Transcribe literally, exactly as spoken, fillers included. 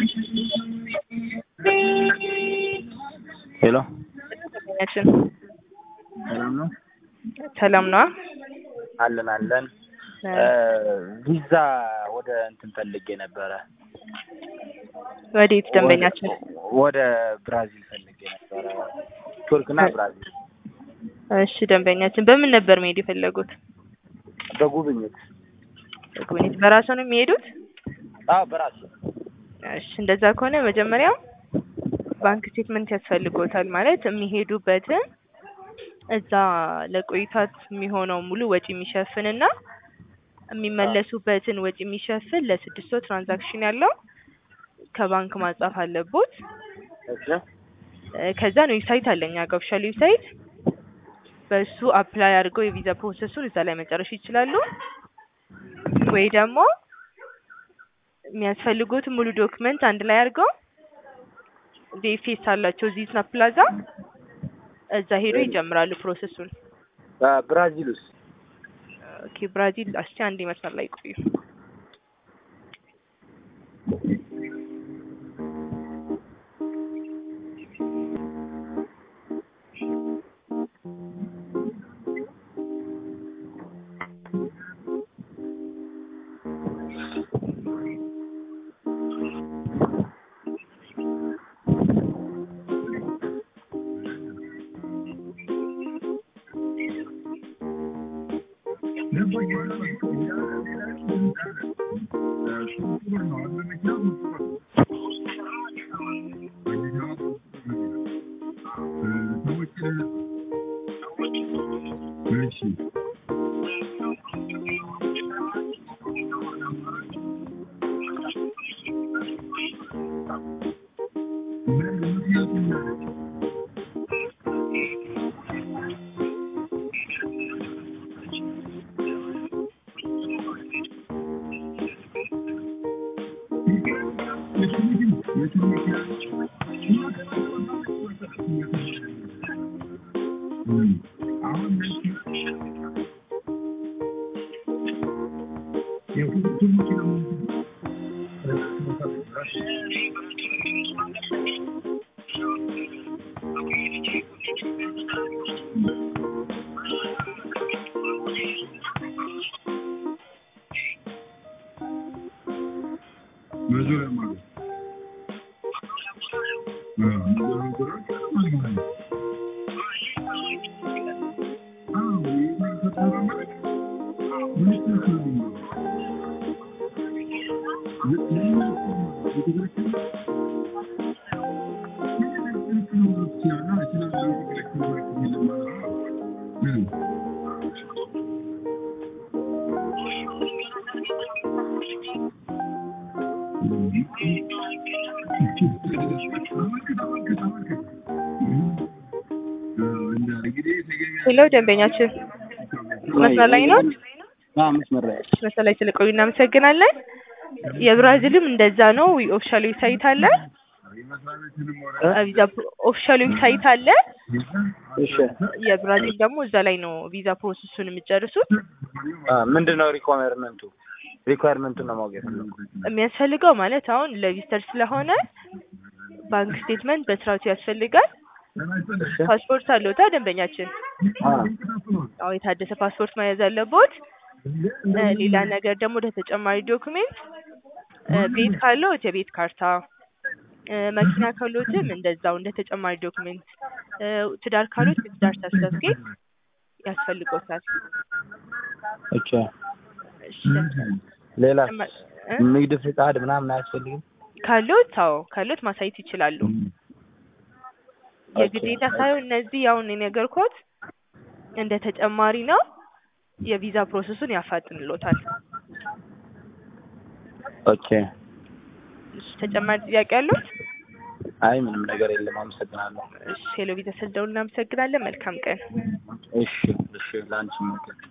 ሄሎ ያችን ሰላም ነው ሰላም ነው አለን አለን ቪዛ ወደ እንትን ፈልጌ ነበር ወዴት ደንበኛችን ወደ ብራዚል ፈልጌ ነበር ቱርክና ብራዚል እሺ ደንበኛችን በምን ነበር መሄድ የፈለጉት በጉብኝት በጉብኝት በራሱ ነው የሚሄዱት አዎ በራሱ እሺ እንደዛ ከሆነ መጀመሪያ ባንክ ስቴትመንት ያስፈልጎታል ማለት የሚሄዱበትን እዛ ለቆይታት የሚሆነው ሙሉ ወጪ የሚሸፍንና የሚመለሱበትን ወጪ የሚሸፍን ለስድስት ወር ትራንዛክሽን ያለው ከባንክ ማጻፍ አለቦት እሺ ከዛ ነው ዌብሳይት አለኛ ኦፊሻል ዌብሳይት በሱ አፕላይ አድርገው የቪዛ ፕሮሰሱን እዛ ላይ መጨረስ ይችላሉ ወይ ደግሞ የሚያስፈልጉት ሙሉ ዶክመንት አንድ ላይ አድርገው ዲኤፍኤስ አላቸው እዚህ ስናፕ ፕላዛ እዛ ሄዶ ይጀምራሉ ፕሮሰሱን ብራዚልስ ኦኬ ብራዚል አስቲ አንድ መስመር ላይ ቆዩ ሄሎ ደንበኛችን መስመር ላይ ነው አዎ መስመር ላይ መስመር ላይ ስለቆዩ እናመሰግናለን የብራዚልም እንደዛ ነው ኦፊሻል ዌብሳይት አለ ቪዛ ኦፊሻል ዌብሳይት አለ እሺ የብራዚል ደግሞ እዛ ላይ ነው ቪዛ ፕሮሰሱን የሚጨርሱት ምንድነው ሪኳየርመንቱ ሪኳየርመንቱን ነው ማወቅ የሚያስፈልገው ማለት አሁን ለቪዚተር ስለሆነ ባንክ ስቴትመንት በስራቱ ያስፈልጋል ፓስፖርት አለውታ ደንበኛችን አዎ የታደሰ ፓስፖርት መያዝ አለበት ሌላ ነገር ደግሞ ተጨማሪ ዶክመንት ቤት ካለው የቤት ካርታ መኪና ካለውም እንደዛው እንደ ተጨማሪ ዶክመንት ትዳር ካለው ትዳር ሰርተፍኬት ያስፈልጋል ኦኬ ሌላ ንግድ ፍቃድ ምናምን አያስፈልግም ካለው ታው ካለው ማሳየት ይችላሉ የግዴታ ሳይሆን እነዚህ አሁን የነገርኩት እንደ ተጨማሪ ነው የቪዛ ፕሮሰሱን ያፋጥንልዎታል ኦኬ ተጨማሪ ጥያቄ አለው አይ ምንም ነገር የለም አመሰግናለሁ እሺ ሄሎ ቪዛ ስለደውልና አመሰግናለሁ መልካም ቀን እሺ እሺ ላንቺ